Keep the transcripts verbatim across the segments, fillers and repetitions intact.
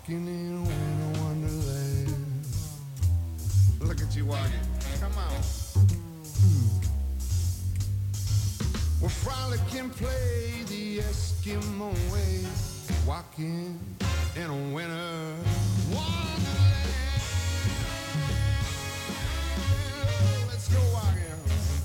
walking in a winter wonderland. Look at you walking. Come on. Well, Frolic play the Eskimo way, walking in a winter wonderland. Let's go walking.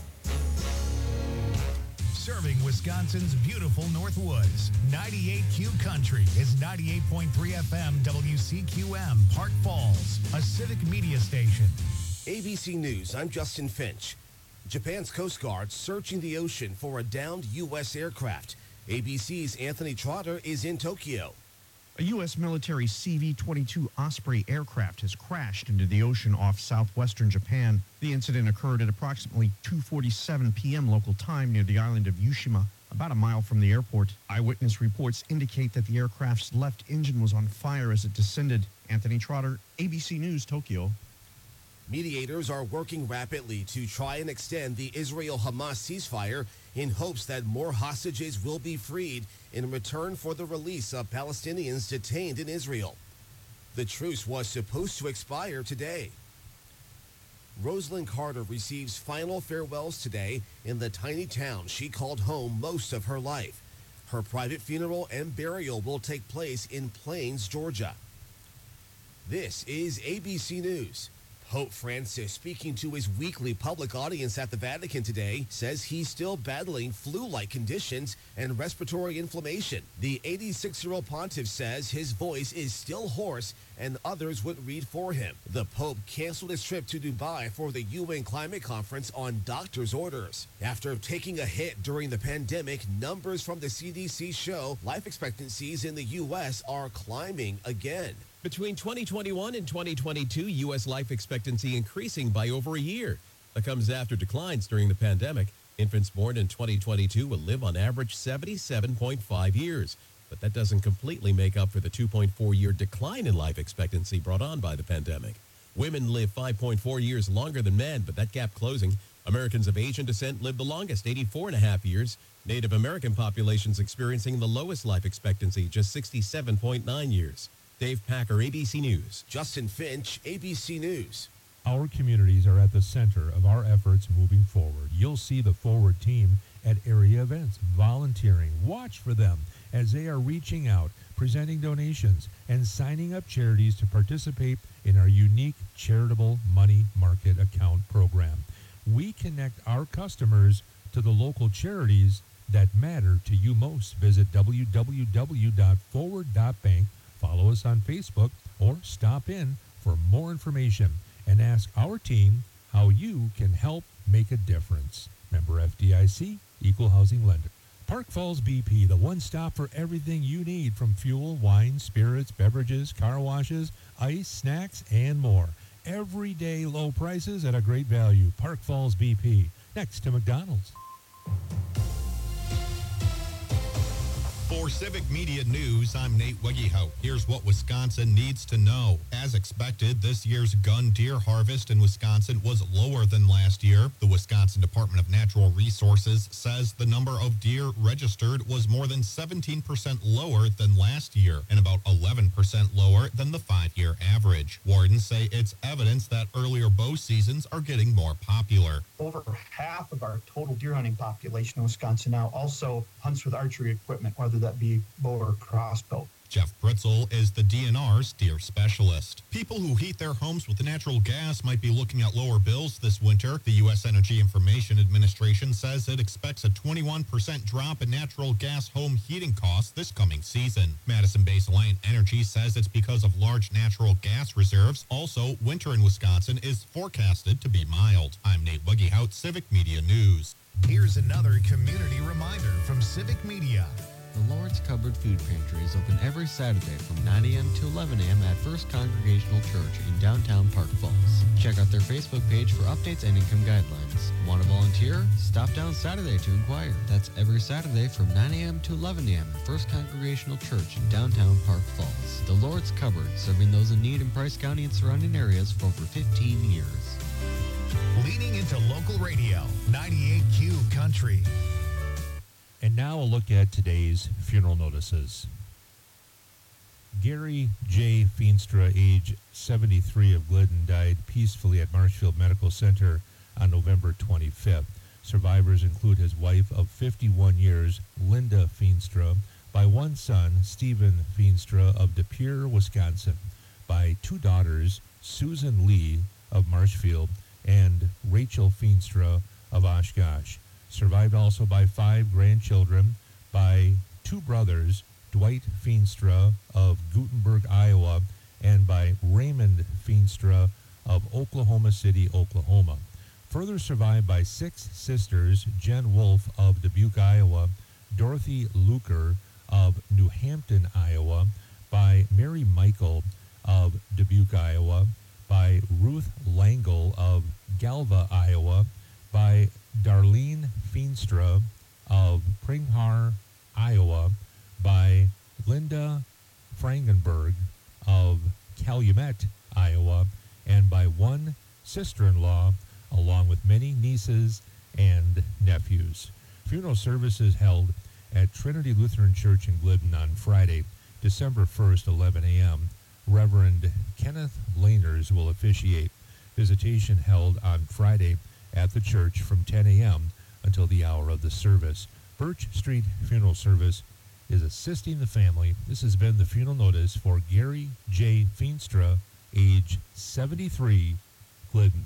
Serving Wisconsin's beautiful North Woods, ninety-eight Q Country is ninety-eight point three F M W C Q M, Park Falls, a civic media station. A B C News, I'm Justin Finch. Japan's Coast Guard searching the ocean for a downed U S aircraft. A B C's Anthony Trotter is in Tokyo. A U S military C V twenty-two Osprey aircraft has crashed into the ocean off southwestern Japan. The incident occurred at approximately two forty-seven p.m. local time near the island of Yushima, about a mile from the airport. Eyewitness reports indicate that the aircraft's left engine was on fire as it descended. Anthony Trotter, A B C News, Tokyo. Mediators are working rapidly to try and extend the Israel-Hamas ceasefire in hopes that more hostages will be freed in return for the release of Palestinians detained in Israel. The truce was supposed to expire today. Rosalind Carter receives final farewells today in the tiny town she called home most of her life. Her private funeral and burial will take place in Plains, Georgia. This is A B C News. Pope Francis, speaking to his weekly public audience at the Vatican today, says he's still battling flu-like conditions and respiratory inflammation. The eighty-six-year-old pontiff says his voice is still hoarse and others would read for him. The Pope canceled his trip to Dubai for the U N Climate Conference on doctor's orders. After taking a hit during the pandemic, numbers from the C D C show life expectancies in the U S are climbing again. Between twenty twenty-one and twenty twenty-two, U S life expectancy increasing by over a year. That comes after declines during the pandemic. Infants born in twenty twenty-two will live on average seventy-seven point five years. But that doesn't completely make up for the two point four year decline in life expectancy brought on by the pandemic. Women live five point four years longer than men, but that gap closing. Americans of Asian descent live the longest, eighty-four and a half years. Native American populations experiencing the lowest life expectancy, just sixty-seven point nine years. Dave Packer, A B C News. Justin Finch, A B C News. Our communities are at the center of our efforts moving forward. You'll see the Forward team at area events, volunteering. Watch for them as they are reaching out, presenting donations, and signing up charities to participate in our unique charitable money market account program. We connect our customers to the local charities that matter to you most. Visit w w w dot forward dot bank. Follow us on Facebook or stop in for more information and ask our team how you can help make a difference. Member F D I C, Equal Housing Lender. Park Falls B P, the one stop for everything you need from fuel, wine, spirits, beverages, car washes, ice, snacks, and more. Everyday low prices at a great value. Park Falls B P, next to McDonald's. For Civic Media News, I'm Nate Wegehout. Here's what Wisconsin needs to know. As expected, this year's gun deer harvest in Wisconsin was lower than last year. The Wisconsin Department of Natural Resources says the number of deer registered was more than seventeen percent lower than last year and about eleven percent lower than the five-year average. Wardens say it's evidence that earlier bow seasons are getting more popular. Over half of our total deer hunting population in Wisconsin now also hunts with archery equipment, whether that be bow or crossbow. Jeff Britzel is the D N R's deer specialist. People who heat their homes with natural gas might be looking at lower bills this winter. The U S Energy Information Administration says it expects a twenty-one percent drop in natural gas home heating costs this coming season. Madison-based Alliant Energy says it's because of large natural gas reserves. Also, winter in Wisconsin is forecasted to be mild. I'm Nate Wegehout, Civic Media News. Here's another community reminder from Civic Media. The Lord's Cupboard Food Pantry is open every Saturday from nine a.m. to eleven a.m. at First Congregational Church in downtown Park Falls. Check out their Facebook page for updates and income guidelines. Want to volunteer? Stop down Saturday to inquire. That's every Saturday from nine a.m. to eleven a.m. at First Congregational Church in downtown Park Falls. The Lord's Cupboard, serving those in need in Price County and surrounding areas for over fifteen years. Leading into local radio, ninety-eight Q Country. And now a look at today's funeral notices. Gary J. Feenstra, age seventy-three, of Glidden, died peacefully at Marshfield Medical Center on November twenty-fifth. Survivors include his wife of fifty-one years, Linda Feenstra, by one son, Stephen Feenstra of De Pere, Wisconsin, by two daughters, Susan Lee of Marshfield and Rachel Feenstra of Oshkosh. Survived also by five grandchildren, by two brothers, Dwight Feenstra of Gutenberg, Iowa, and by Raymond Feenstra of Oklahoma City, Oklahoma. Further survived by six sisters, Jen Wolf of Dubuque, Iowa, Dorothy Luker of New Hampton, Iowa, by Mary Michael of Dubuque, Iowa, by Ruth Langle of Galva, Iowa, by Darlene Feenstra of Pringhar, Iowa, by Linda Frankenberg of Calumet, Iowa, and by one sister-in-law, along with many nieces and nephews. Funeral services held at Trinity Lutheran Church in Glidden on Friday, December first, eleven a.m. Reverend Kenneth Laners will officiate. Visitation held on Friday at the church from ten a.m. until the hour of the service. Birch Street Funeral Service is assisting the family. This has been the funeral notice for Gary J. Feenstra, age seventy-three, Glidden.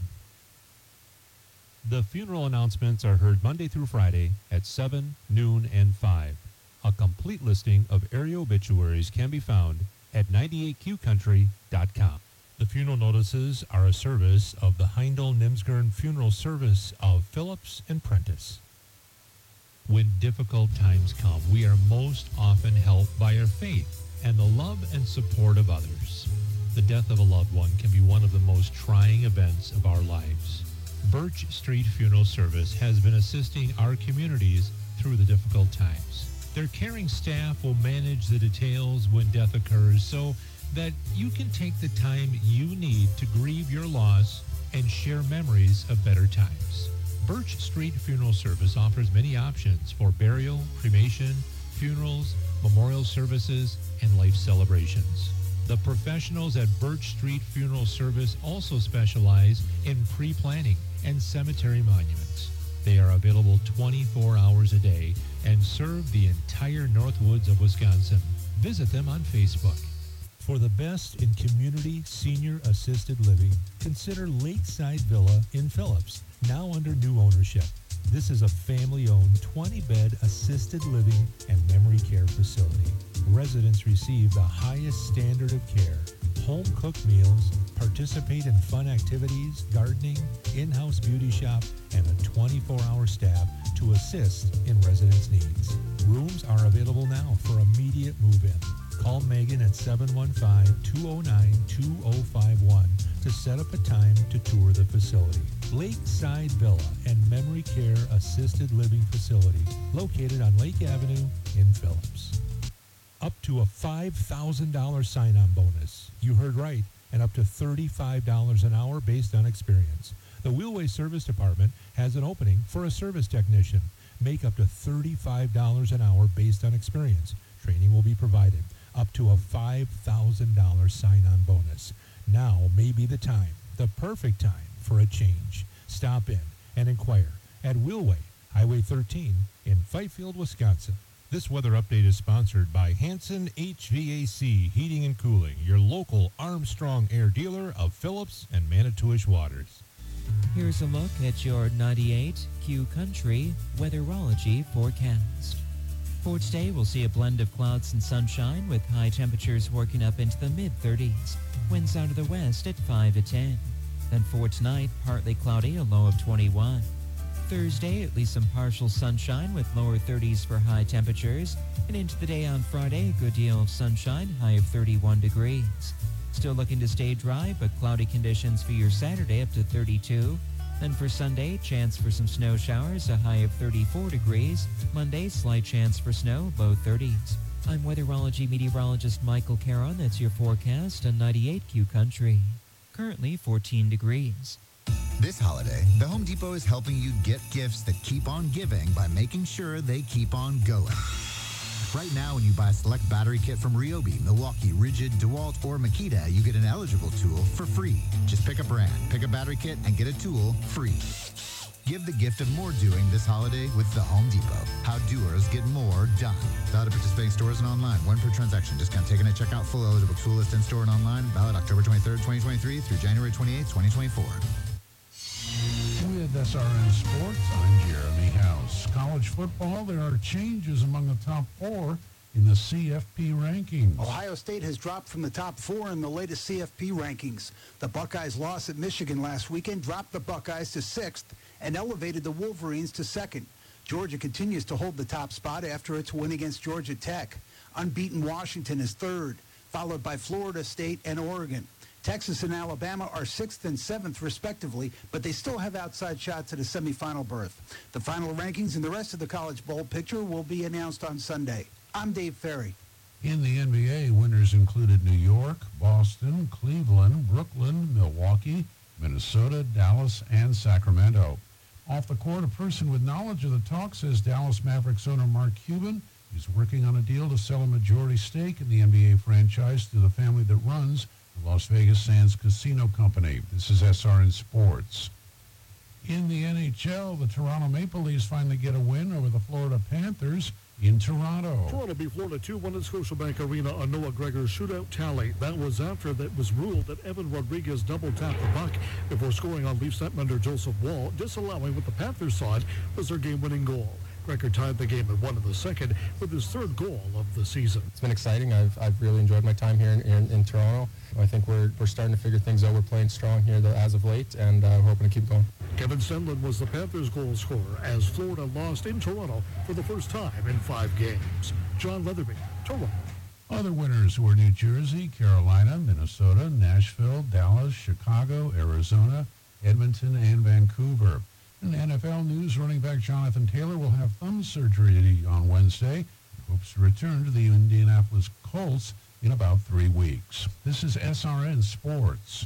The funeral announcements are heard Monday through Friday at seven, noon, and five. A complete listing of area obituaries can be found at ninety-eight Q country dot com. The funeral notices are a service of the Heindel Nimsgern Funeral Service of Phillips and Prentice. When difficult times come, we are most often helped by our faith and the love and support of others. The death of a loved one can be one of the most trying events of our lives. Birch Street Funeral Service has been assisting our communities through the difficult times. Their caring staff will manage the details when death occurs so that you can take the time you need to grieve your loss and share memories of better times. Birch Street Funeral Service offers many options for burial, cremation, funerals, memorial services, and life celebrations. The professionals at Birch Street Funeral Service also specialize in pre-planning and cemetery monuments. They are available twenty-four hours a day and serve the entire Northwoods of Wisconsin. Visit them on Facebook. For the best in community senior assisted living, consider Lakeside Villa in Phillips, now under new ownership. This is a family-owned twenty-bed assisted living and memory care facility. Residents receive the highest standard of care, home-cooked meals, participate in fun activities, gardening, in-house beauty shop, and a twenty-four hour staff to assist in residents' needs. Rooms are available now for immediate move-in. Call Megan at seven one five, two oh nine, two oh five one to set up a time to tour the facility. Lakeside Villa and Memory Care Assisted Living Facility, located on Lake Avenue in Phillips. Up to a five thousand dollars sign-on bonus. You heard right, and up to thirty-five dollars an hour based on experience. The Wheelway Service Department has an opening for a service technician. Make up to thirty-five dollars an hour based on experience. Training will be provided. Up to a five thousand dollars sign-on bonus. Now may be the time, the perfect time for a change. Stop in and inquire at Wheelway, Highway thirteen in Fifield, Wisconsin. This weather update is sponsored by Hanson H V A C Heating and Cooling, your local Armstrong Air dealer of Phillips and Manitowish waters. Here's a look at your ninety-eight Q Country weatherology forecast. For today, we'll see a blend of clouds and sunshine with high temperatures working up into the mid thirties. Winds out of the west at five to ten. Then for tonight, partly cloudy, a low of twenty-one. Thursday, at least some partial sunshine with lower thirties for high temperatures. And into the day on Friday, a good deal of sunshine, high of thirty-one degrees. Still looking to stay dry, but cloudy conditions for your Saturday up to thirty-two. Then for Sunday, chance for some snow showers, a high of thirty-four degrees. Monday, slight chance for snow, low thirties. I'm weatherology meteorologist Michael Caron. That's your forecast on ninety-eight Q Country. Currently fourteen degrees. This holiday, the Home Depot is helping you get gifts that keep on giving by making sure they keep on going. Right now, when you buy a select battery kit from Ryobi, Milwaukee, Rigid, DeWalt, or Makita, you get an eligible tool for free. Just pick a brand, pick a battery kit, and get a tool free. Give the gift of more doing this holiday with the Home Depot. How doers get more done. Valid at participating stores and online. One per transaction. Discount taken at checkout. Full eligible tool list in store and online. Valid October twenty-third, twenty twenty-three through January twenty-eighth, twenty twenty-four. With S R N Sports, I'm Jeremy House. College football, there are changes among the top four in the C F P rankings. Ohio State has dropped from the top four in the latest C F P rankings. The Buckeyes' loss at Michigan last weekend dropped the Buckeyes to sixth and elevated the Wolverines to second. Georgia continues to hold the top spot after its win against Georgia Tech. Unbeaten Washington is third, followed by Florida State and Oregon. Texas and Alabama are sixth and seventh, respectively, but they still have outside shots at a semifinal berth. The final rankings and the rest of the College Bowl picture will be announced on Sunday. I'm Dave Ferry. In the N B A, winners included New York, Boston, Cleveland, Brooklyn, Milwaukee, Minnesota, Dallas, and Sacramento. Off the court, a person with knowledge of the talk says Dallas Mavericks owner Mark Cuban is working on a deal to sell a majority stake in the N B A franchise to the family that runs the Las Vegas Sands Casino Company. This is S R N Sports. In the N H L, the Toronto Maple Leafs finally get a win over the Florida Panthers in Toronto. Toronto beat Florida two one at Scotiabank Arena on Noah Gregor's shootout tally. That was after that was ruled that Evan Rodriguez double-tapped the puck before scoring on Leafs netminder Joseph Wall, disallowing what the Panthers thought was their game-winning goal. Gregor tied the game at one in the second with his third goal of the season. It's been exciting. I've, I've really enjoyed my time here in, in, in Toronto. I think we're, we're starting to figure things out. We're playing strong here as of late, and uh, we're hoping to keep going. Kevin Stenlund was the Panthers' goal scorer as Florida lost in Toronto for the first time in five games. John Leatherby, Toronto. Other winners were New Jersey, Carolina, Minnesota, Nashville, Dallas, Chicago, Arizona, Edmonton, and Vancouver. In N F L news, running back Jonathan Taylor will have thumb surgery on Wednesday and hopes to return to the Indianapolis Colts in about three weeks. This is S R N Sports.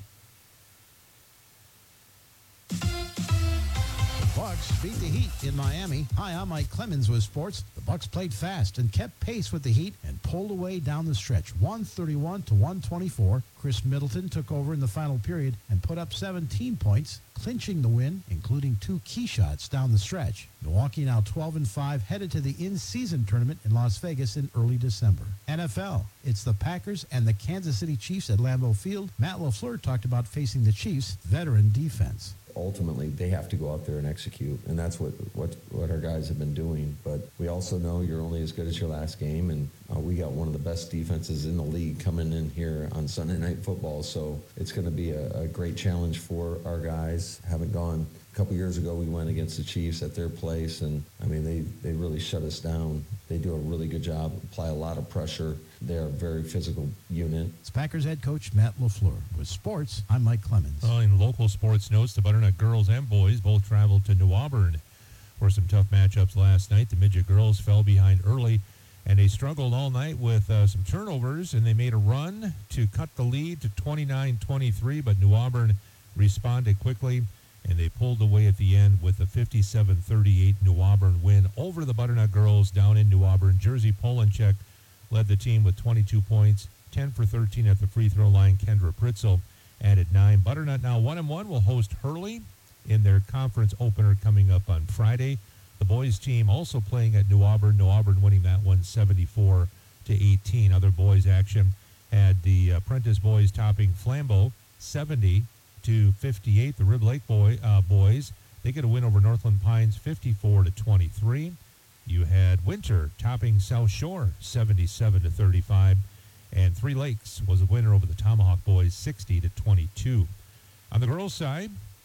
Bucks beat the Heat in Miami. Hi, I'm Mike Clemens with sports. The Bucks played fast and kept pace with the Heat and pulled away down the stretch, one thirty-one to one twenty-four. Chris Middleton took over in the final period and put up seventeen points, clinching the win, including two key shots down the stretch. Milwaukee now twelve and five, headed to the in-season tournament in Las Vegas in early December. N F L, it's the Packers and the Kansas City Chiefs at Lambeau Field. Matt LaFleur talked about facing the Chiefs' veteran defense. Ultimately, they have to go out there and execute, and that's what, what, what our guys have been doing. But we also know you're only as good as your last game, and uh, we got one of the best defenses in the league coming in here on Sunday Night Football, so it's going to be a, a great challenge for our guys. Haven't gone a couple years ago, we went against the Chiefs at their place, and I mean, they, they really shut us down. They do a really good job, apply a lot of pressure. They're a very physical unit. It's Packers head coach Matt LaFleur. With sports, I'm Mike Clemens. Well, in local sports notes, the Butternut girls and boys both traveled to New Auburn for some tough matchups last night. The midget girls fell behind early, and they struggled all night with uh, some turnovers, and they made a run to cut the lead to twenty-nine twenty-three, but New Auburn responded quickly, and they pulled away at the end with a fifty-seven thirty-eight New Auburn win over the Butternut girls down in New Auburn. Jersey Polenchek led the team with twenty-two points, ten for thirteen at the free throw line. Kendra Pritzel added nine. Butternut now one and one will host Hurley in their conference opener coming up on Friday. The boys team also playing at New Auburn. New Auburn winning that one seventy-four to eighteen. Other boys action had the Apprentice boys topping Flambeau seventy to fifty-eight. The Rib Lake boy uh, boys, they get a win over Northland Pines fifty-four to twenty-three. You had Winter topping South Shore seventy-seven to thirty-five, and Three Lakes was a winner over the Tomahawk boys sixty to twenty-two. On the girls' side,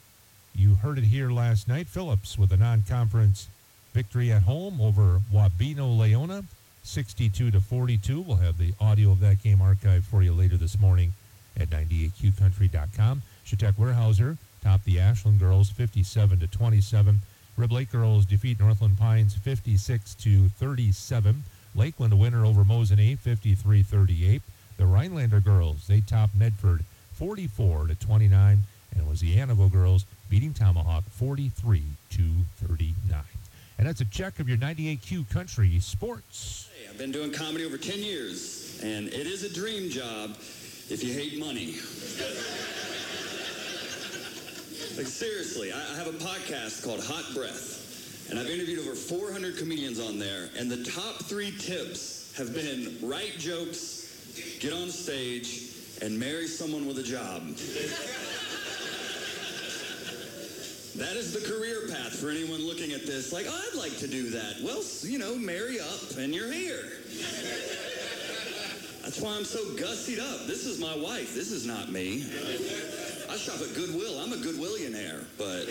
you heard it here last night. Phillips with a non-conference victory at home over Wabeno Leona sixty-two to forty-two. We'll have the audio of that game archived for you later this morning at ninety-eight Q country dot com. Chautauqua Weyerhaeuser topped the Ashland girls fifty-seven to twenty-seven. Rib Lake girls defeat Northland Pines fifty-six to thirty-seven. Lakeland a winner over Mosinee fifty-three thirty-eight. The Rhinelander girls, they topped Medford forty-four to twenty-nine, and it was the Annabelle girls beating Tomahawk forty-three to thirty-nine. And that's a check of your ninety-eight Q Country Sports. Hey, I've been doing comedy over ten years, and it is a dream job if you hate money. Like, seriously, I I have a podcast called Hot Breath, and I've interviewed over four hundred comedians on there, and the top three tips have been write jokes, get on stage, and marry someone with a job. That is the career path for anyone looking at this. Like, oh, I'd like to do that. Well, you know, marry up and you're here. That's why I'm so gussied up. This is my wife. This is not me. I shop at Goodwill. I'm a Goodwillionaire, but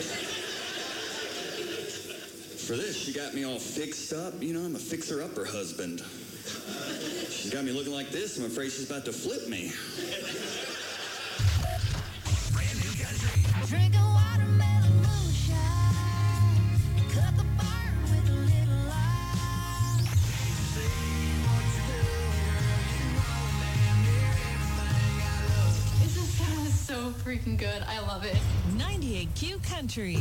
for this, she got me all fixed up. You know, I'm a fixer-upper husband. She's got me looking like this. I'm afraid she's about to flip me. Brand new country. Drink a watermelon moonshine. Cut the burn with a little lime. Say what you do, girl. You know, man, you're everything I love. This is so freaking good. I love it. ninety-eight Q Country.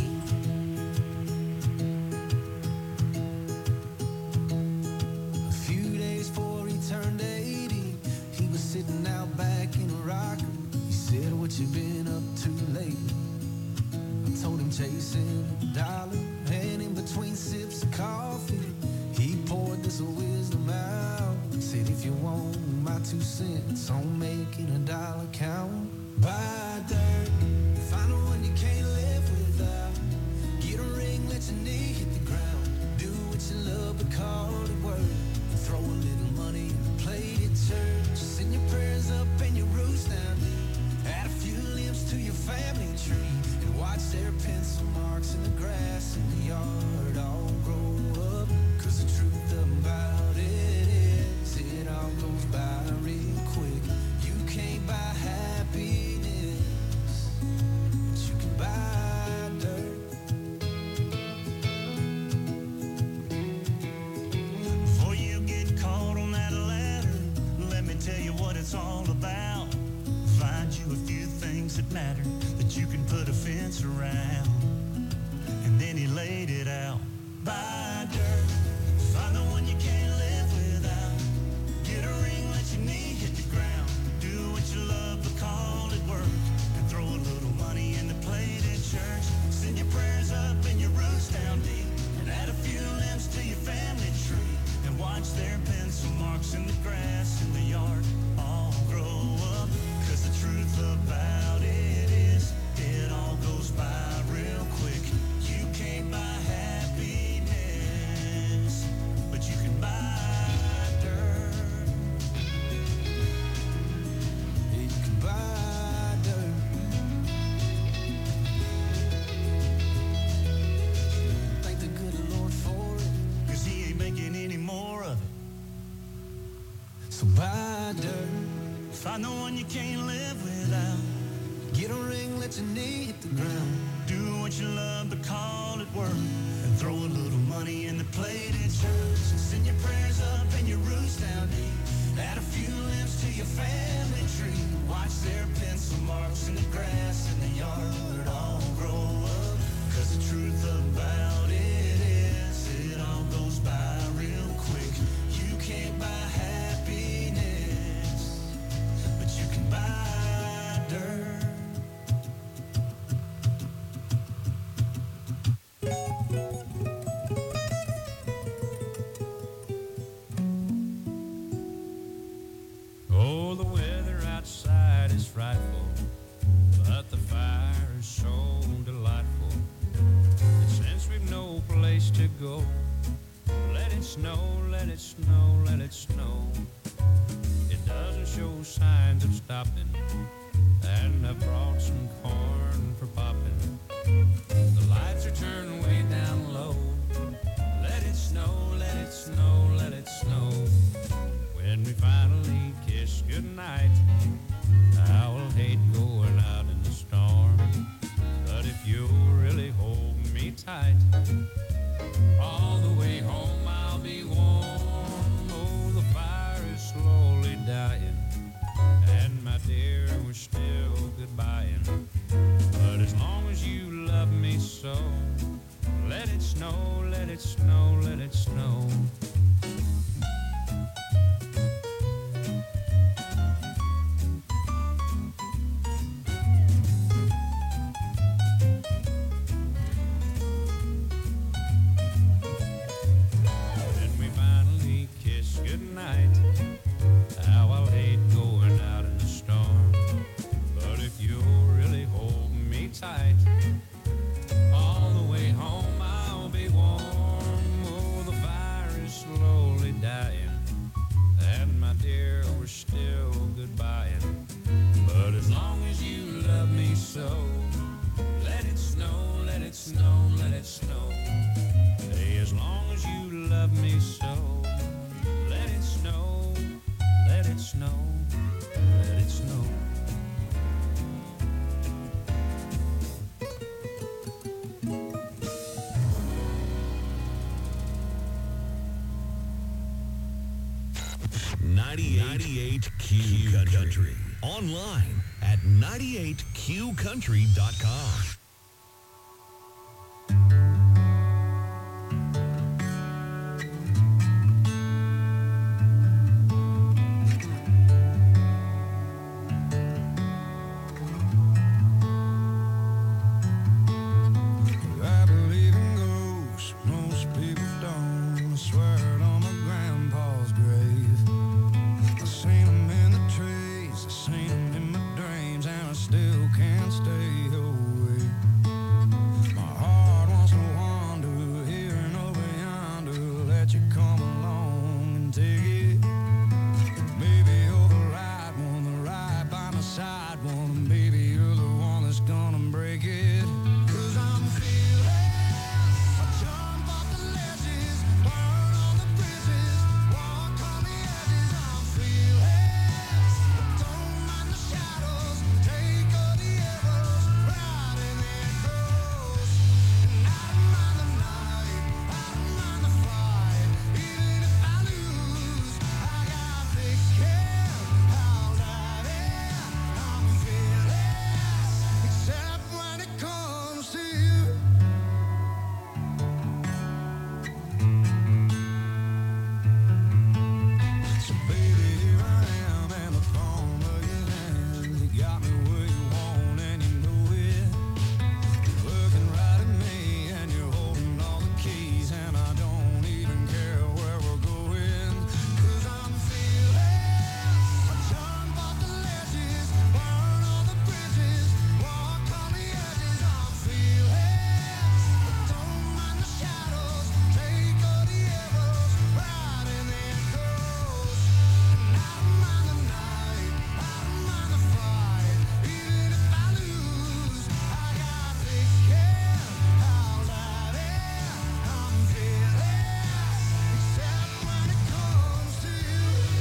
A few days before he turned eighty, he was sitting out back in a rocker. He said, what you been up to lately? I told him chasing a dollar, and in between sips of coffee, he poured this wisdom out. Said, if you want my two cents on making a dollar count, buy dirt, find the one you can't live without. Get a ring, let your knee hit the ground. Do what you love, but call it work. And throw a little money in the plate at church. Send your prayers up and your roots down deep. Add a few limbs to your family tree. And watch their pencil marks in the grass in the yard all grow up. Cause the truth about it is, it all goes by real quick. You can't buy happiness, but you can buy dirt. Before you get caught on that ladder, let me tell you what it's all about. Find you a few things that matter that you can put a fence around. And then he laid it out. Buy dirt, find the one you can't live without. Get a ring, let your knee hit the ground. Do what you love, but call it work. And throw a little money in the plate at church. Send your prayers up and your roots down deep. And add a few limbs to your family tree. And watch their pencil marks in the grass in the yard all grow up. Cause the truth about it is, it all goes by real quick. You can't buy happiness, but you can buy dirt. You can buy dirt. Thank the good Lord for it. Cause he ain't making any more of it. So buy dirt. Find the one you can't live without. Get a ring, let your knee hit the ground. Do what you love, but call it work. And throw a little money in the plate at church. Send your prayers up and your roots down deep. Add a few limbs to your family tree. Watch their pencil marks in the grass in the yard all grow up. Cause the truth about it is, it all goes by real quick. You can't buy happiness, but you can buy dirt. Oh, the weather outside is frightful, but the fire is so delightful. And since we've no place to go, let it snow, let it snow, let it snow. It doesn't show signs of stopping, and I've brought some corn for popping. The lights are turned way down low. Let it snow, let it snow, let it snow. When we finally kiss goodnight, I will hate going out in the storm. But if you'll really hold me tight, all the way home I'll be warm. Oh, the fire is slowly dying, and my dear, we're still goodbying. But as long as you love me so, let it snow, let it snow, so. Let it snow, let it snow, let it snow. Hey, as long as you love me so. Let it snow, let it snow, let it snow. ninety-eight Q Country. Online at ninety-eight Q country dot com. I believe in ghosts, most people don't. I swear it on my grandpa's grave. I seen them in the trees, I seen them in my dreams, and I still can't stay away. My heart wants to wander here and over yonder, let you come along and take it. Maybe you're the right one, the right by my side one, and baby you're the one that's gonna break it. 'Cause I'm feeling, I jump off the ledges, burn on the bridges, walk on the edges. I'm feeling, don't mind the shadows, take all the arrows, ride in the echoes. And I don't mind the night, I don't mind the fight, even if I lose, I got thick skin, I'll dive in. I'm fearless, except when it comes to you. So baby, here I am in the palm of your hand. You got me where you want and you know it. You're looking right at me and you're holding all the keys, and I don't even care where we're going. 'Cause I'm feeling, I jump off the ledges, burn all the bridges, walk on the edges. I'm feeling, don't mind the shadows, take all the arrows, ride in the echoes. And I don't mind the night, I don't mind the fight, even if I lose, I got thick skin, I'll dive in. I'm fearless, except when it comes to you.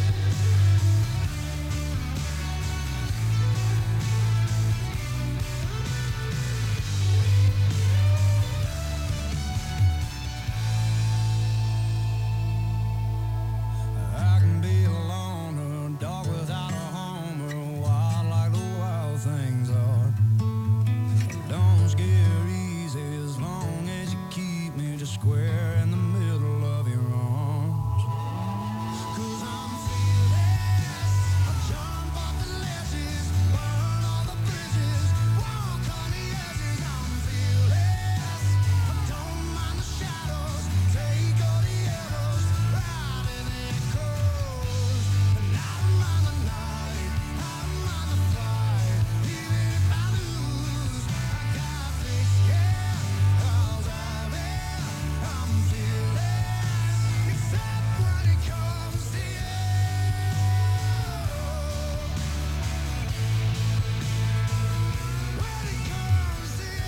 I can be alone, a dog without a home, or wild like the wild things are. Don't scare easy as long as you keep me just square in the middle of your arms. 'Cause I'm fearless, I jump off the ledges, burn all the bridges, walk on the edges. I'm fearless, I don't mind the shadows, take all the arrows, ride in the echoes. And I don't mind the night, I don't mind the fight, even if I lose, I got thick skin, I'll dive in. I'm fearless, except when it comes to you. When it comes to you.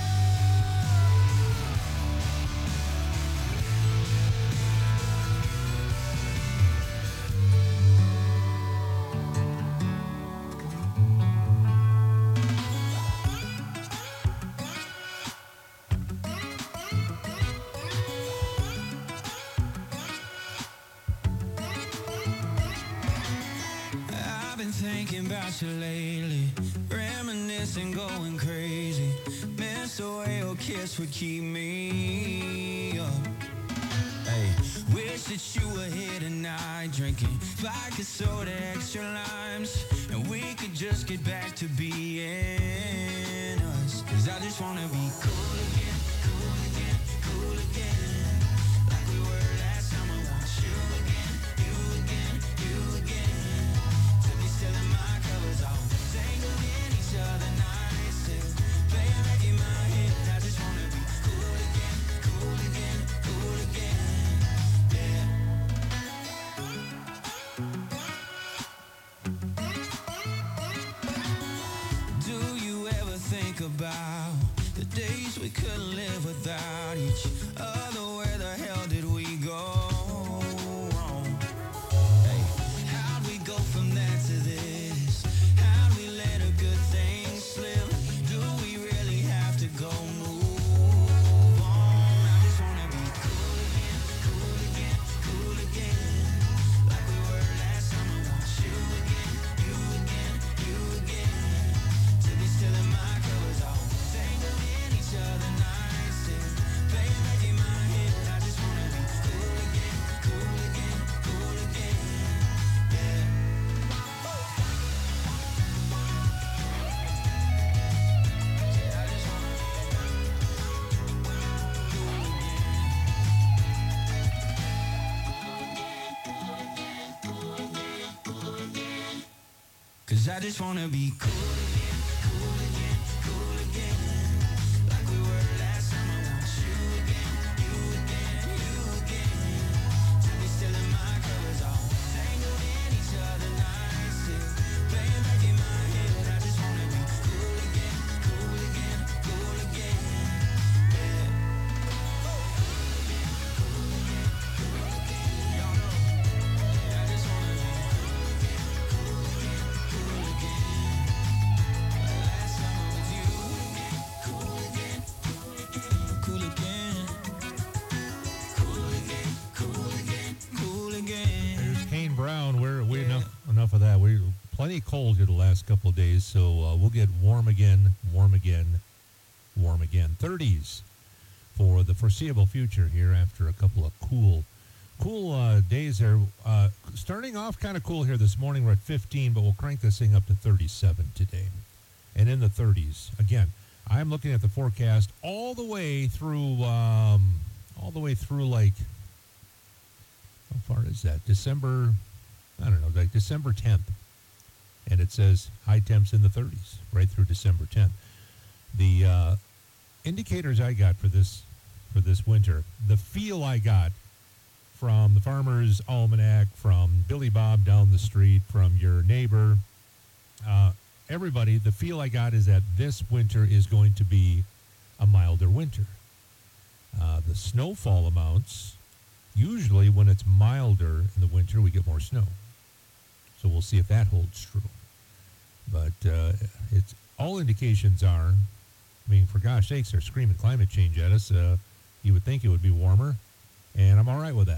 I've been thinking about you lately, reminiscing, going crazy. Miss the way your kiss would keep me up. Hey, wish that you were here tonight, drinking vodka soda, extra limes, and we could just get back to being us. 'Cause I just wanna be cool again, cool again, cool again, like we were last time. I want you again, you again, you again, to be still in my covers, all tangled in each other, nights still playing back in my head. I just wanna be cool again, cool again, cool again, yeah. Cause I just wanna be cool again, cool again, cool again. Like we were last time. I want you again, you again, you again. Till we still in my covers, all tangled in each other nights. Still playing back in my head. I just wanna be cool again, cool again, cool again. Yeah. Cool again, cool again, cool again. Y'all know. Yeah, I just wanna be cool again, cool again, cool again. Last summer with you. Cool again, cool again, cool again, cool again, cool again. There's Kane Brown. We're we enough enough of that. We're plenty cold here the last couple of days, so uh, we'll get warm again, warm again, warm again. thirties for the foreseeable future here after a couple of cool, cool uh, days there. Uh, starting off kind of cool here this morning. We're at fifteen, but we'll crank this thing up to thirty-seven today, and in the thirties again. I'm looking at the forecast all the way through, um, all the way through like, how far is that? December, I don't know, like December tenth. And it says high temps in the thirties right through December tenth. The uh, indicators I got for this for this winter, the feel I got from the Farmer's Almanac, from Billy Bob down the street, from your neighbor, uh, everybody, the feel I got is that this winter is going to be a milder winter. Uh, the snowfall amounts, usually when it's milder in the winter, we get more snow. So we'll see if that holds true. But uh, it's all indications are, I mean, for gosh sakes, they're screaming climate change at us. Uh, you would think it would be warmer, and I'm all right with that.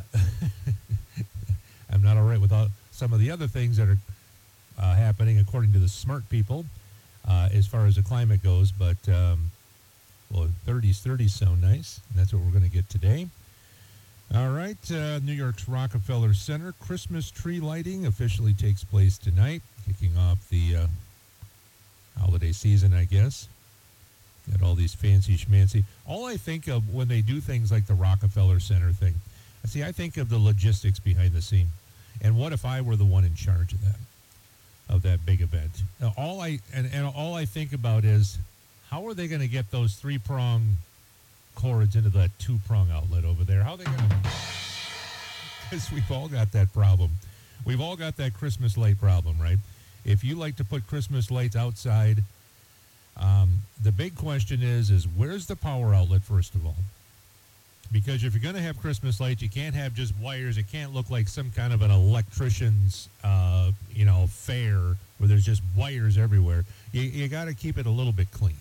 I'm not all right with all, some of the other things that are uh, happening according to the smart people uh, as far as the climate goes. But, um, well, thirties, thirties sound nice, and that's what we're going to get today. All right, uh, New York's Rockefeller Center Christmas tree lighting officially takes place tonight, kicking off the uh, holiday season, I guess. Got all these fancy schmancy. All I think of when they do things like the Rockefeller Center thing, see, I think of the logistics behind the scene. And what if I were the one in charge of that, of that big event? Now, all I and, and all I think about is, how are they going to get those three-prong cords into that two-prong outlet over there? How are they going to... Because we've all got that problem. We've all got that Christmas light problem, right? If you like to put Christmas lights outside, um, the big question is, is where's the power outlet, first of all? Because if you're going to have Christmas lights, you can't have just wires. It can't look like some kind of an electrician's, uh, you know, fair where there's just wires everywhere. You, you got to keep it a little bit clean.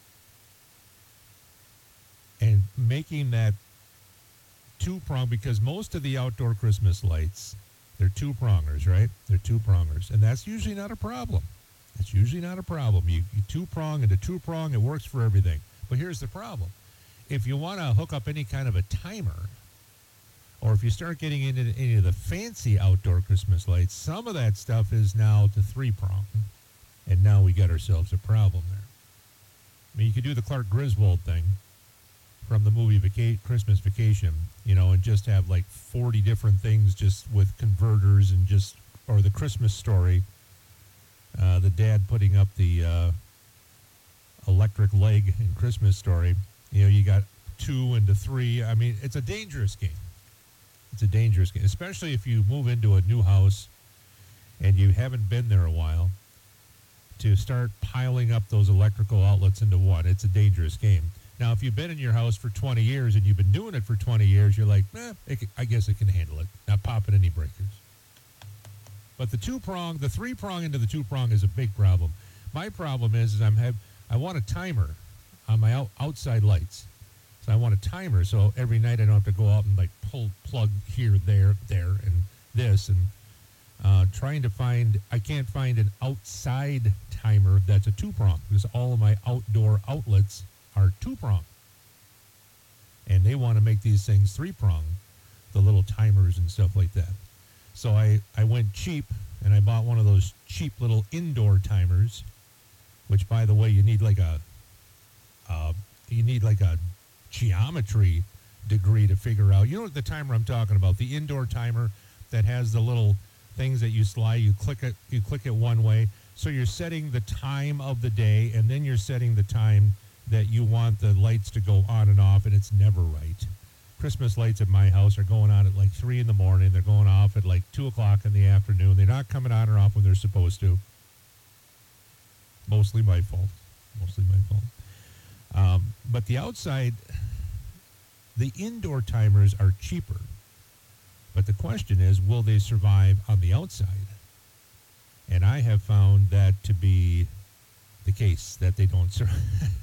And making that two-prong, because most of the outdoor Christmas lights, they're two-prongers, right? They're two-prongers. And that's usually not a problem. It's usually not a problem. You, you two-prong into two-prong, it works for everything. But here's the problem. If you want to hook up any kind of a timer, or if you start getting into any of the fancy outdoor Christmas lights, some of that stuff is now to three-prong. And now we got ourselves a problem there. I mean, you could do the Clark Griswold thing from the movie Vaca- Christmas Vacation, you know, and just have like forty different things just with converters and just, or the Christmas Story, uh, the dad putting up the uh, electric leg in Christmas Story. You know, you got two into three. I mean, it's a dangerous game. It's a dangerous game, especially if you move into a new house and you haven't been there a while. To start piling up those electrical outlets into one, it's a dangerous game. Now, if you've been in your house for twenty years and you've been doing it for twenty years, you're like, eh, it can, I guess it can handle it. Not popping any breakers. But the two-prong, the three-prong into the two-prong is a big problem. My problem is, is I'm have, I want a timer on my out, outside lights. So I want a timer so every night I don't have to go out and like pull plug here, there, there, and this. And uh, trying to find, I can't find an outside timer that's a two-prong because all of my outdoor outlets are two-prong. And they want to make these things three-prong, the little timers and stuff like that. So I, I went cheap, and I bought one of those cheap little indoor timers, which, by the way, you need like a, uh, you need like a geometry degree to figure out. You know the timer I'm talking about, the indoor timer that has the little things that you slide. You click it, you click it one way, So you're setting the time of the day, and then you're setting the time that you want the lights to go on and off, and it's never right. Christmas lights at my house are going on at like three in the morning. They're going off at like two o'clock in the afternoon. They're not coming on or off when they're supposed to. Mostly my fault. Mostly my fault. Um, but the outside, the indoor timers are cheaper. But the question is, will they survive on the outside? And I have found that to be the case, that they don't sur-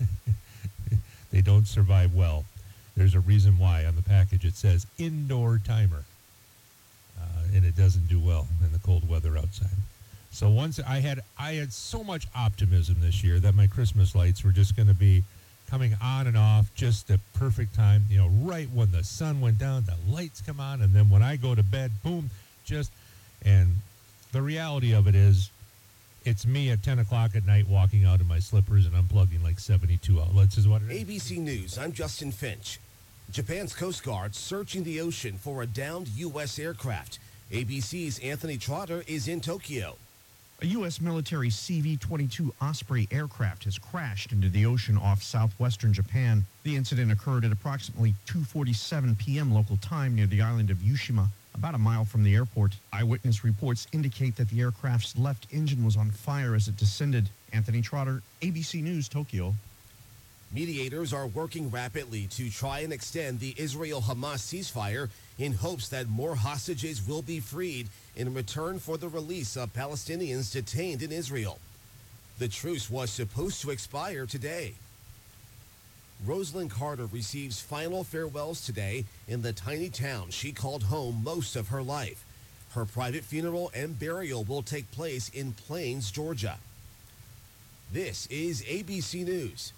they don't survive well. There's a reason why on the package it says indoor timer, uh, and it doesn't do well in the cold weather outside. So once I had I had so much optimism this year that my Christmas lights were just going to be coming on and off just the perfect time, you know, right when the sun went down, the lights come on, and then when I go to bed, boom, just, and the reality of it is, it's me at ten o'clock at night walking out in my slippers and unplugging like seventy-two outlets is what it is. A B C News, I'm Justin Finch. Japan's Coast Guard searching the ocean for a downed U S aircraft. A B C's Anthony Trotter is in Tokyo. A U S military C V twenty-two Osprey aircraft has crashed into the ocean off southwestern Japan. The incident occurred at approximately two forty-seven p.m. local time near the island of Yushima, about a mile from the airport. Eyewitness reports indicate that the aircraft's left engine was on fire as it descended. Anthony Trotter, A B C News, Tokyo. Mediators are working rapidly to try and extend the Israel-Hamas ceasefire in hopes that more hostages will be freed in return for the release of Palestinians detained in Israel. The truce was supposed to expire today. Rosalind Carter receives final farewells today in the tiny town she called home most of her life. Her private funeral and burial will take place in Plains, Georgia. This is A B C News.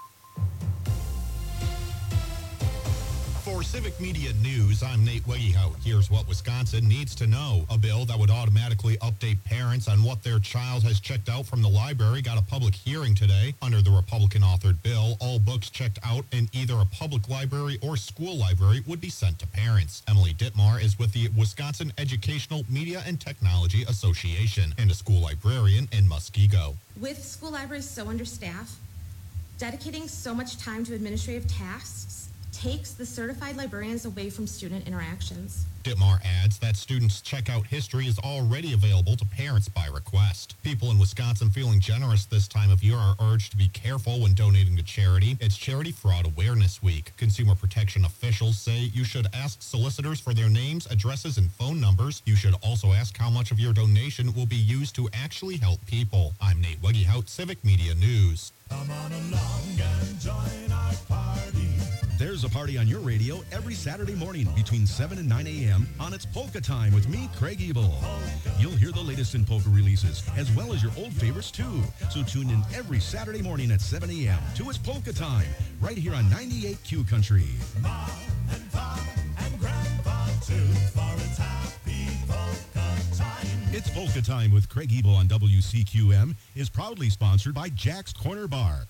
For Civic Media News, I'm Nate Wegehout. Here's what Wisconsin needs to know. A bill that would automatically update parents on what their child has checked out from the library got a public hearing today. Under the Republican-authored bill, all books checked out in either a public library or school library would be sent to parents. Emily Dittmar is with the Wisconsin Educational Media and Technology Association and a school librarian in Muskego. With school libraries so understaffed, dedicating so much time to administrative tasks takes the certified librarians away from student interactions. Dittmar adds that students' checkout history is already available to parents by request. People in Wisconsin feeling generous this time of year are urged to be careful when donating to charity. It's Charity Fraud Awareness Week. Consumer protection officials say you should ask solicitors for their names, addresses, and phone numbers. You should also ask how much of your donation will be used to actually help people. I'm Nate Wegehout, Civic Media News. Come on along and join our party. There's a party on your radio every Saturday morning between seven and nine a.m. on It's Polka Time with me, Craig Ebel. You'll hear the latest in polka releases, as well as your old favorites, too. So tune in every Saturday morning at seven a.m. to It's Polka Time, right here on ninety-eight Q Country. Mom and Pop and Grandpa, too, for it's happy polka time. It's Polka Time with Craig Ebel on W C Q M is proudly sponsored by Jack's Corner Bar.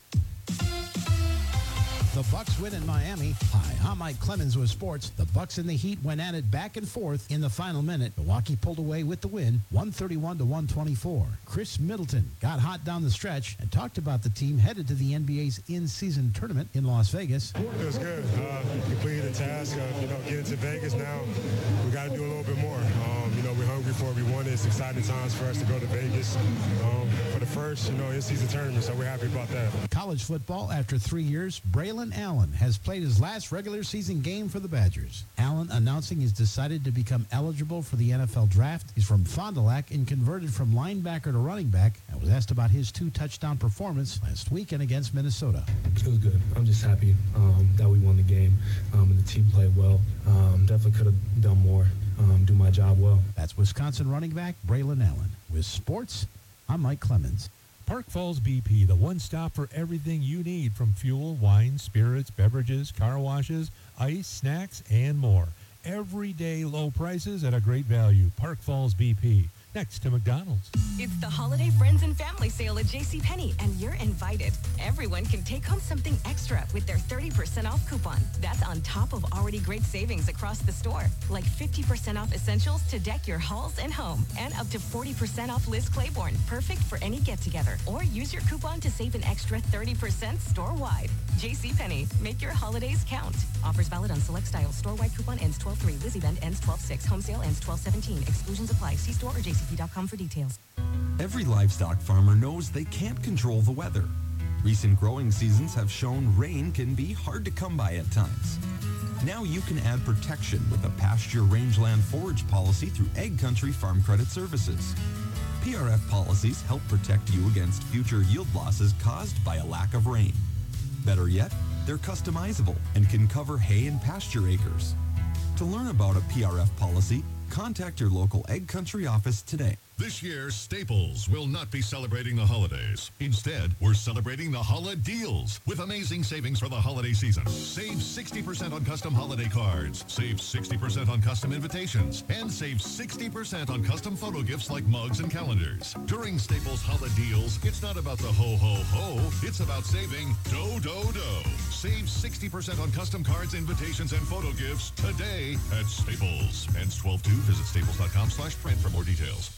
The Bucks win in Miami. Hi, I'm Mike Clemens with sports. The Bucks and the Heat went at it back and forth in the final minute. Milwaukee pulled away with the win, one thirty-one to one twenty-four. Chris Middleton got hot down the stretch and talked about the team headed to the N B A's in-season tournament in Las Vegas. It was good. Uh, completed the task of, you know, getting to Vegas now. We got to do a little bit more. Um, you know, we're hungry for it. We won it. It's exciting times for us to go to Vegas um, for the first, you know, in-season tournament, so we're happy about that. College football, after three years, Braylon Allen has played his last regular season game for the Badgers. Allen announcing he's decided to become eligible for the N F L draft. He's from Fond du Lac and converted from linebacker to running back, and was asked about his two-touchdown performance last weekend against Minnesota. It was good. I'm just happy um, that we won the game um, and the team played well. Um, definitely could have done more, um, do my job well. That's Wisconsin running back Braylon Allen. With sports, I'm Mike Clemens. Park Falls B P, the one stop for everything you need, from fuel, wine, spirits, beverages, car washes, ice, snacks, and more. Everyday low prices at a great value. Park Falls B P. next to McDonald's. It's the Holiday Friends and Family Sale at JCPenney, and you're invited. Everyone can take home something extra with their thirty percent off coupon. That's on top of already great savings across the store, like fifty percent off essentials to deck your halls and home, and up to forty percent off Liz Claiborne, perfect for any get-together. Or use your coupon to save an extra thirty percent store-wide. JCPenney, make your holidays count. Offers valid on select styles. Store-wide coupon ends twelve three. Liz event ends twelve six. Home sale ends twelve seventeen. Exclusions apply. See store or J C P dot com for details. Every livestock farmer knows they can't control the weather. Recent growing seasons have shown rain can be hard to come by at times. Now you can add protection with a pasture rangeland forage policy through Ag Country Farm Credit Services. P R F policies help protect you against future yield losses caused by a lack of rain. Better yet, they're customizable and can cover hay and pasture acres. To learn about a P R F policy, contact your local Ag Country office today. This year, Staples will not be celebrating the holidays. Instead, we're celebrating the Holiday Deals with amazing savings for the holiday season. Save sixty percent on custom holiday cards, save sixty percent on custom invitations, and save sixty percent on custom photo gifts like mugs and calendars. During Staples Holiday Deals, it's not about the ho, ho, ho. It's about saving do, do, do. Save sixty percent on custom cards, invitations, and photo gifts today at Staples. Ends twelve two. Visit staples.com slash print for more details.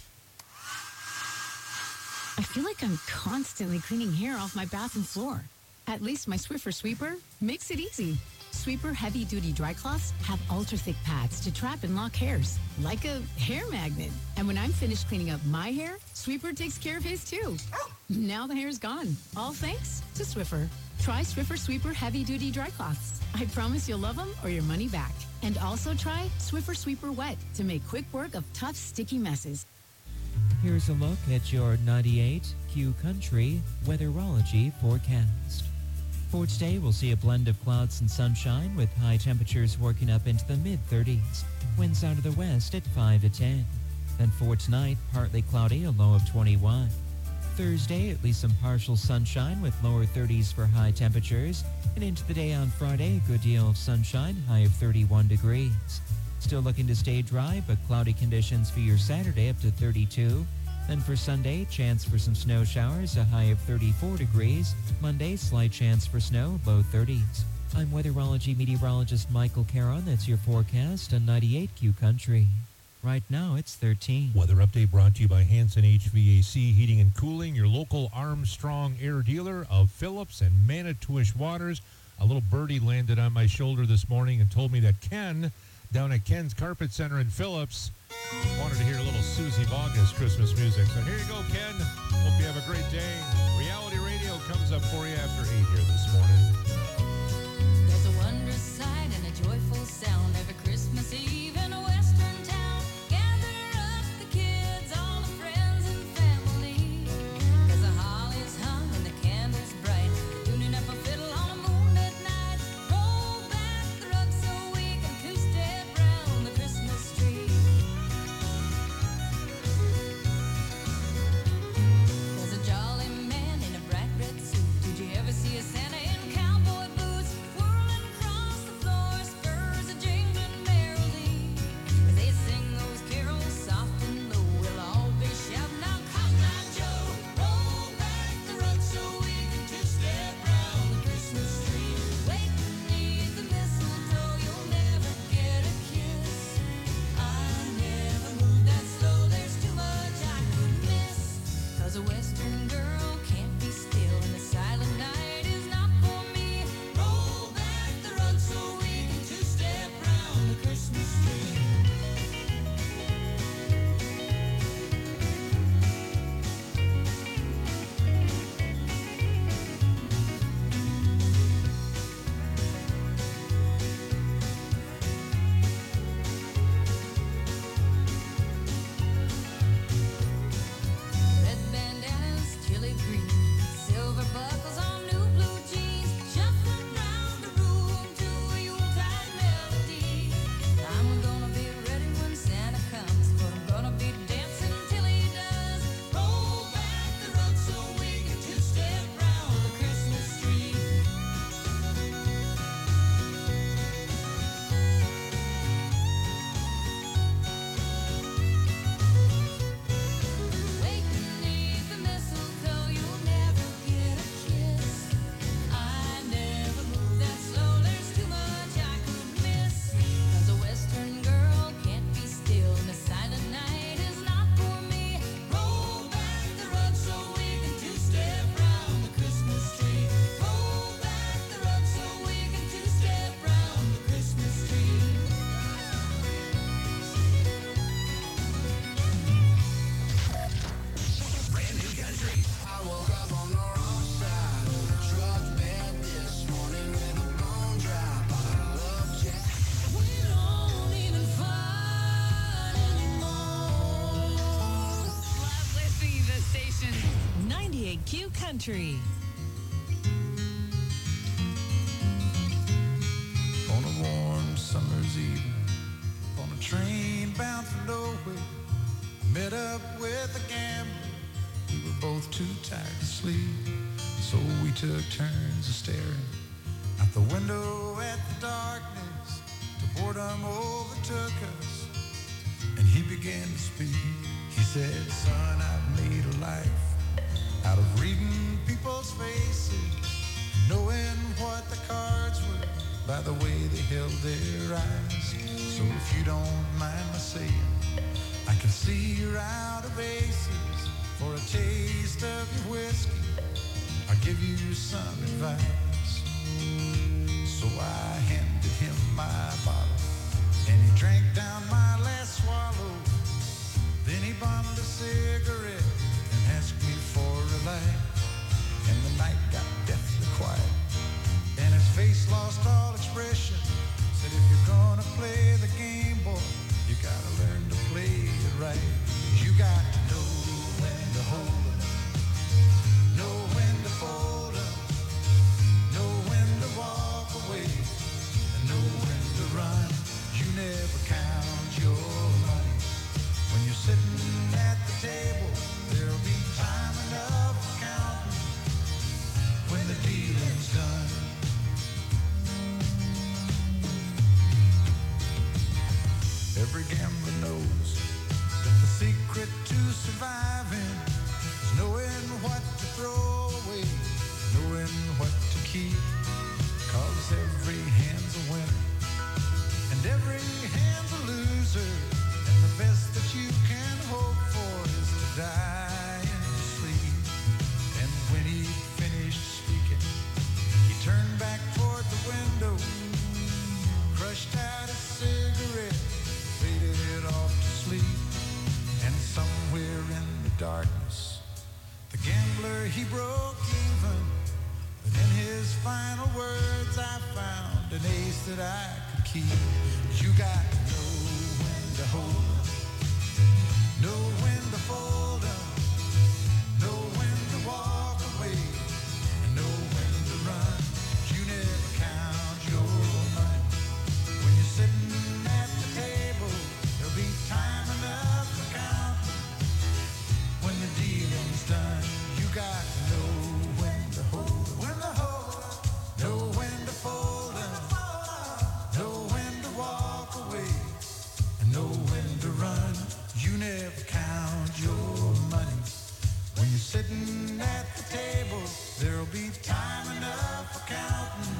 I feel like I'm constantly cleaning hair off my bathroom floor. At least my Swiffer Sweeper makes it easy. Sweeper heavy-duty dry cloths have ultra-thick pads to trap and lock hairs, like a hair magnet. And when I'm finished cleaning up my hair, Sweeper takes care of his too. Now the hair's gone, all thanks to Swiffer. Try Swiffer Sweeper heavy-duty dry cloths. I promise you'll love them or your money back. And also try Swiffer Sweeper Wet to make quick work of tough, sticky messes. Here's a look at your ninety-eight Q Country weatherology forecast. For today, we'll see a blend of clouds and sunshine with high temperatures working up into the mid-thirties. Winds out of the west at five to ten. Then for tonight, partly cloudy, a low of twenty-one. Thursday, at least some partial sunshine with lower thirties for high temperatures. And into the day on Friday, a good deal of sunshine, high of thirty-one degrees. Still looking to stay dry, but cloudy conditions for your Saturday up to thirty-two. Then for Sunday, chance for some snow showers, a high of thirty-four degrees. Monday, slight chance for snow, low thirties. I'm weatherology meteorologist Michael Caron. That's your forecast on ninety-eight Q Country. Right now, it's thirteen. Weather update brought to you by Hanson H V A C Heating and Cooling, your local Armstrong air dealer of Phillips and Manitowish Waters. A little birdie landed on my shoulder this morning and told me that Ken, down at Ken's Carpet Center in Phillips, wanted to hear a little Susie Bogus Christmas music. So here you go, Ken. Hope you have a great day. Reality Radio comes up for you after eight here this morning. There's a wondrous sight and a joyful sound every Christmas Eve in a western town. Gather up the kids, all the friends and family. As the holly's hung and the candles bright, tuning up a fiddle on a moonlit night. Roll back the rug so we can two-step round the Christmas tree. There's a jolly man in a bright red suit. Did you ever see a Santa in cowboy boots? Country. On a warm summer's evening, on a train bound for nowhere, I met up with a gambler. We were both too tired to sleep, so we took turns of staring out the window at the darkness. The boredom overtook us, and he began to speak. He said, son, I've made a life out of reading people's faces, knowing what the cards were by the way they held their eyes. So if you don't mind my saying, I can see you're out of aces. For a taste of your whiskey, I'll give you some advice. So I handed him my bottle, and he drank down my last swallow. Then he bummed a cigarette and asked me for a light. And the night got deathly quiet, and his face lost all expression. Said, if you're gonna play the game, boy, you gotta learn to play it right. You got to know when to hold 'em, know when to fold 'em, know when to walk away, and know when to run. You never count your money when you're sitting at the table. There'll be time enough for counting when the dealing's done. Every gambler knows that the secret to surviving is knowing what to throw away, knowing what to keep. Cause every hand's a winner, and every hand's a loser. And the best that you can hope for is to die in your sleep. And when he finished speaking, he turned back toward the window, crushed out a cigarette, faded off to sleep. And somewhere in the darkness, the gambler, he broke even. But in his final words, I found an ace that I could keep. You got to know when to hold 'em, know when to fold 'em, know when to walk away, and know when to run. You never count your money when you're sitting at the table. There'll be time enough for counting when the dealing's done. You got to know when to hold 'em, when to hold 'em, know when to fold 'em, know when to walk away, and know when to run. You never count your money when you're sitting at the table. There'll be time enough for counting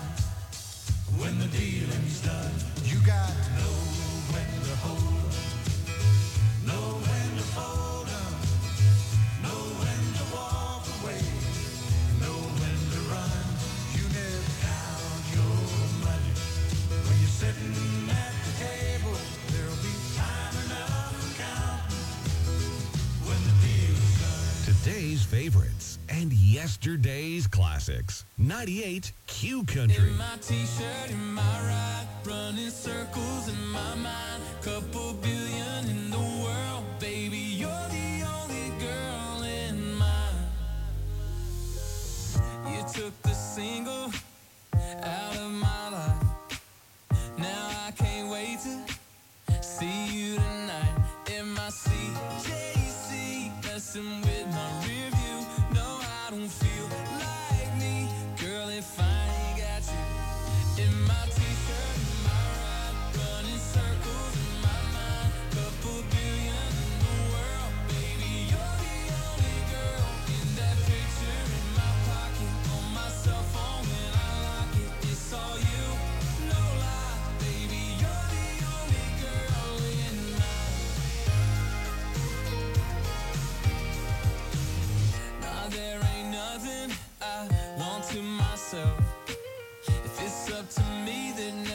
when the dealing's done. You got to know when to hold 'em, know when to fold 'em, know when to walk away, know when to run. You never count your money when you're sitting at the table. There'll be time enough for counting when the deal's done. Today's favorites and yesterday's classics. ninety-eight Q Country. In my t-shirt, in my ride, running circles in my mind. Couple billion in the world, baby, you're the only girl in mine. You took the single out of my life. Now I can't wait to see you tonight. In my C J C, messing with my rear view. No, I don't feel like me, girl, if I ain't got you. In my t-shirt, in my ride, running circles in my mind. Couple billion in the world, baby, you're the only girl. In that picture in my pocket, on my cell phone when I lock it, it's all you, no lie, baby, you're the only girl in mine. Nah, there ain't nothing I want to myself. If it's up to me, then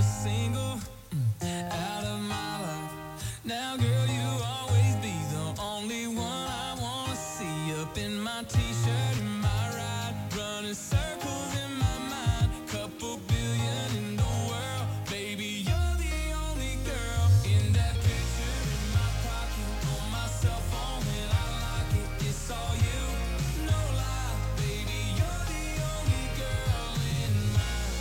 single out of my life. Now, girl, you always be the only one I wanna see up in my t-shirt and my ride, running circles in my mind, couple billion in the world. Baby, you're the only girl in that picture in my pocket, on my cell phone when I lock it. It's all you, no lie, baby, you're the only girl in mine.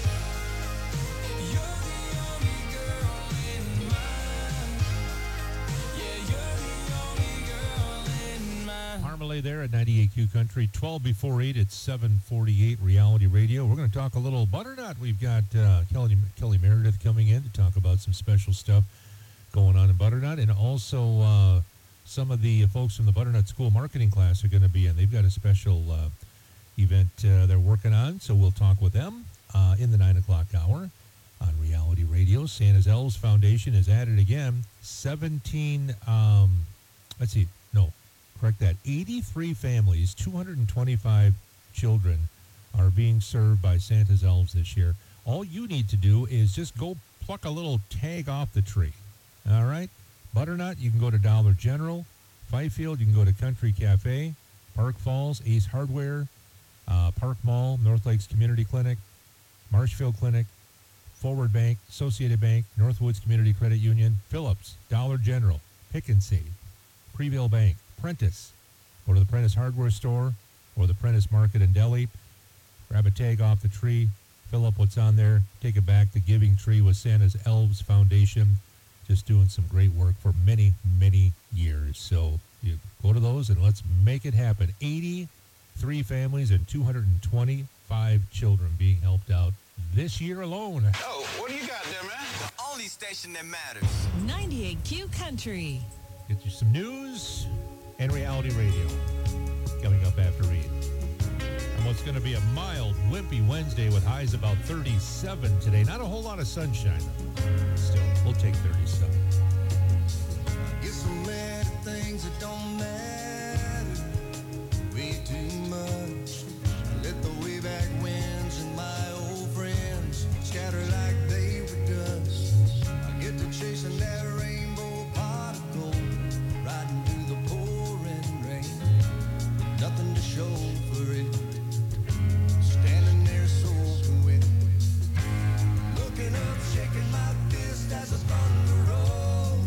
You're the only girl in mine. Yeah, you're the only girl in mine. Marmalade there at ninety-eight Q Country, twelve before eight at seven forty-eight Reality Radio. We're going to talk a little butternut. We've got uh, Kelly, Kelly Meredith coming in to talk about some special stuff going on in butternut, and also uh, some of the folks from the butternut school marketing class are going to be in. They've got a special uh, event uh, they're working on, so we'll talk with them uh, in the nine o'clock hour on Reality Radio. Santa's Elves Foundation has added again seventeen, um, let's see, no, correct that, eighty-three families, two hundred twenty-five children are being served by Santa's Elves this year. All you need to do is just go pluck a little tag off the tree. All right? Butternut, you can go to Dollar General. Fifield, you can go to Country Cafe. Park Falls, Ace Hardware. Uh, Park Mall, North Lakes Community Clinic. Marshfield Clinic. Forward Bank, Associated Bank, Northwoods Community Credit Union. Phillips, Dollar General. Pick and Save. Prevail Bank. Prentice. Go to the Prentice Hardware Store or the Prentice Market and Deli. Grab a tag off the tree. Fill up what's on there. Take it back. The Giving Tree with Santa's Elves Foundation. Just doing some great work for many, many years. So you go to those and let's make it happen. eighty-three families and two hundred twenty-five children being helped out this year alone. Oh, what do you got there, man? The only station that matters. ninety-eight Q Country. Get you some news and Reality Radio coming up after eight. And what's going to be a mild, wimpy Wednesday with highs about thirty-seven today. Not a whole lot of sunshine, though. Still, we'll take thirty-seven. Get so mad at things that don't matter way too much. I let the way back winds and my old friends scatter like they were dust. I get to chasing that rainbow pot of gold, riding through the pouring rain. Nothing to show for it. Standing there soaking wet. Looking up, shaking my fist as the thunder rolls.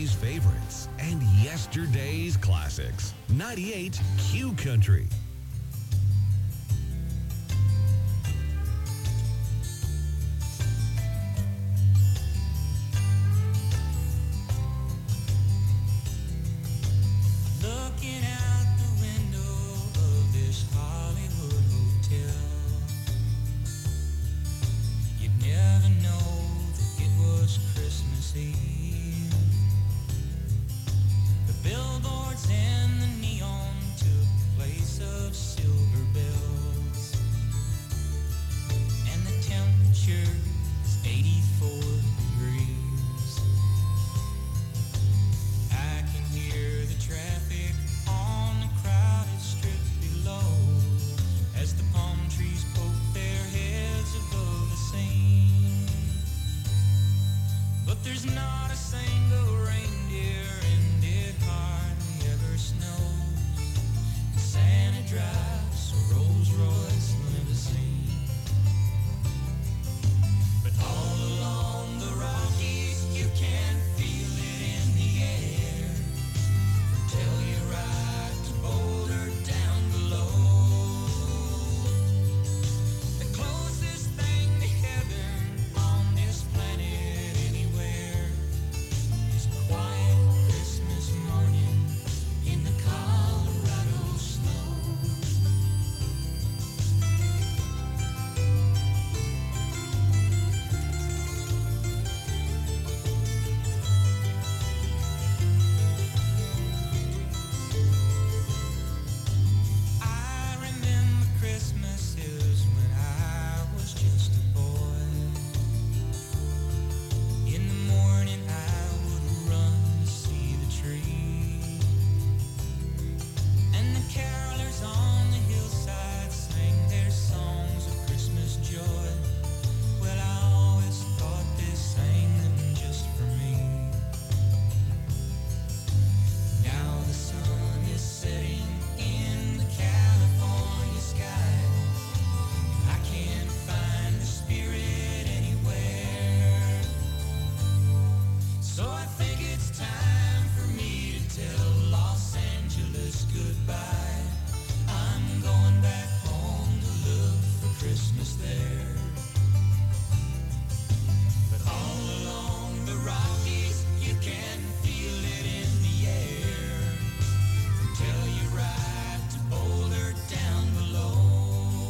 today's favorites and yesterday's classics. ninety-eight Q Country. Looking out the window of this Hollywood hotel, you'd never know that it was Christmas Eve. The billboards and the neon took the place of silver bells, and the temperature is eighty-four degrees. I can hear the traffic on the crowded strip below as the palm trees poke their heads above the scene. But there's not a single reindeer and it hardly ever snows. Santa drives a Rolls Royce limousine. But all along the Rockies you can feel it in the air. From Telluride to Boulder down below. The closest thing to heaven on this planet anywhere is a quiet Christmas morning in the Colorado snow. I remember Christmases when I was just a boy. In the morning I would run to see the tree, and the carolers on the hillside sang their songs of Christmas joy. Well, I always thought they sang them just for me. Now the sun is setting in the California sky. I can't find the spirit anywhere. So I think it's time for me to tell Los Angeles goodbye. I'm going back home to look for Christmas there. But all along the Rockies you can feel it in the air. From Telluride to Boulder down below.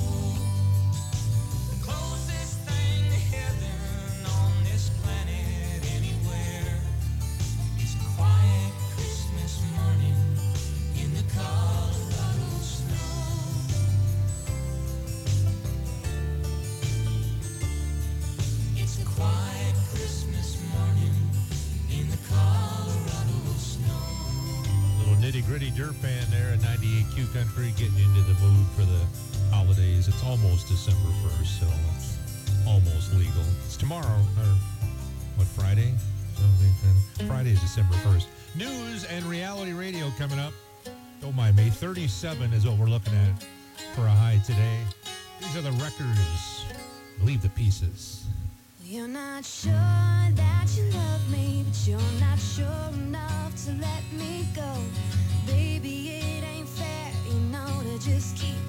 The closest thing to heaven on this planet anywhere is a quiet Christmas morning in the Colorado snow. It's a quiet Christmas morning in the Colorado snow. Little nitty-gritty dirt band there at ninety-eight Q Country, getting into the mood for the holidays. It's almost December first, so it's almost legal. It's tomorrow, or what, Friday? Something. Friday is December first. News and reality radio coming up. Don't mind me. thirty-seven is what we're looking at for a high today. These are the records. Leave the pieces. You're not sure that you love me, but you're not sure enough to let me go. Baby, it ain't fair, you know, to just keep